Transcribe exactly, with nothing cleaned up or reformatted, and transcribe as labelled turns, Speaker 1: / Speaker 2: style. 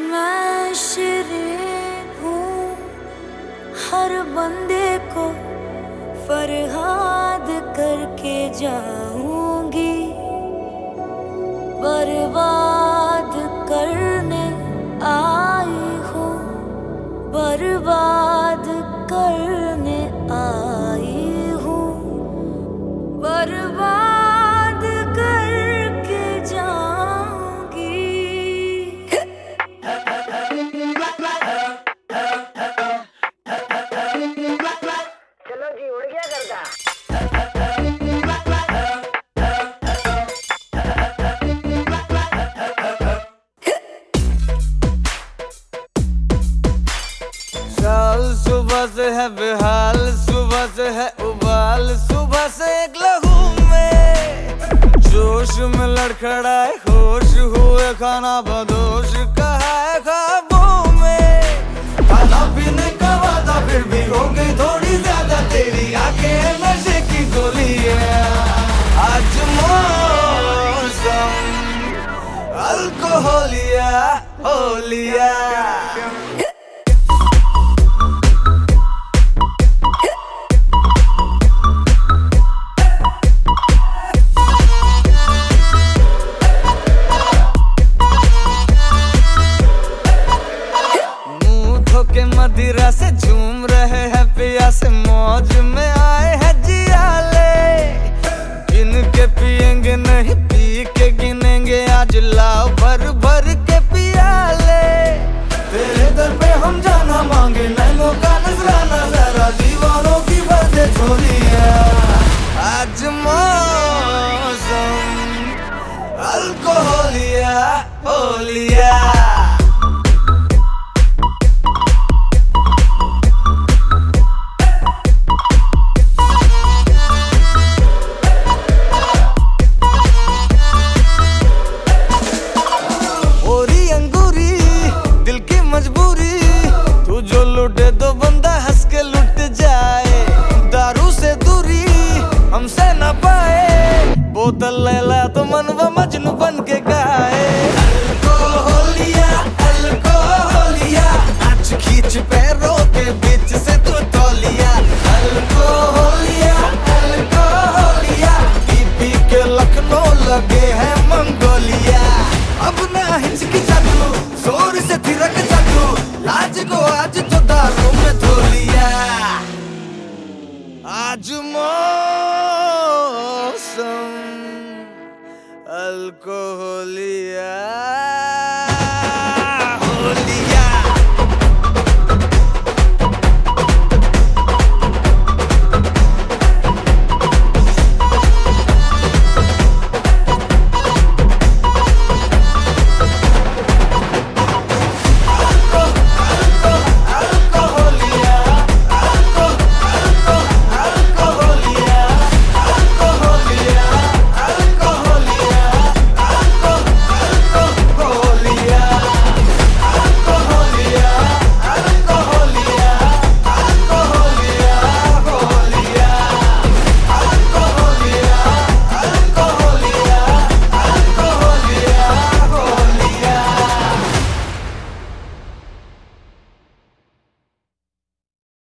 Speaker 1: मैं शिरीन हूँ, हर बंदे को फरहाद करके जाऊंगी। बर्बाद करने आई हूँ, बर्बाद करने आई हूँ, बर्बाद करके जाऊंगी।
Speaker 2: चलो जी, उड़ गया करता।
Speaker 3: साल सुबह से है बेहाल, सुबह से है उबाल, सुबह से एक लहू में जोश में लड़खड़ाए होश हुए, खाना बदोश कहा है ख्वाबों में। खाना पीने का वादा फिर भी हो गई थोड़ी ज्यादा तेरी आंखें नशे की गोली है। आज मौसम अल्कोहलिया होलिया। के मदिरा से झूम रहे हैं पिया से, मौज में आए हैं जियाले। गिन के पिएंगे नहीं पी के गिनेंगे, आज लाओ भर भर के पियाले। तेरे दर पे हम जाना मांगे, नैनों का नजराना जरा दीवानों की बातें छोड़ी है। आज मौसम अल्कोहलिया होलिया।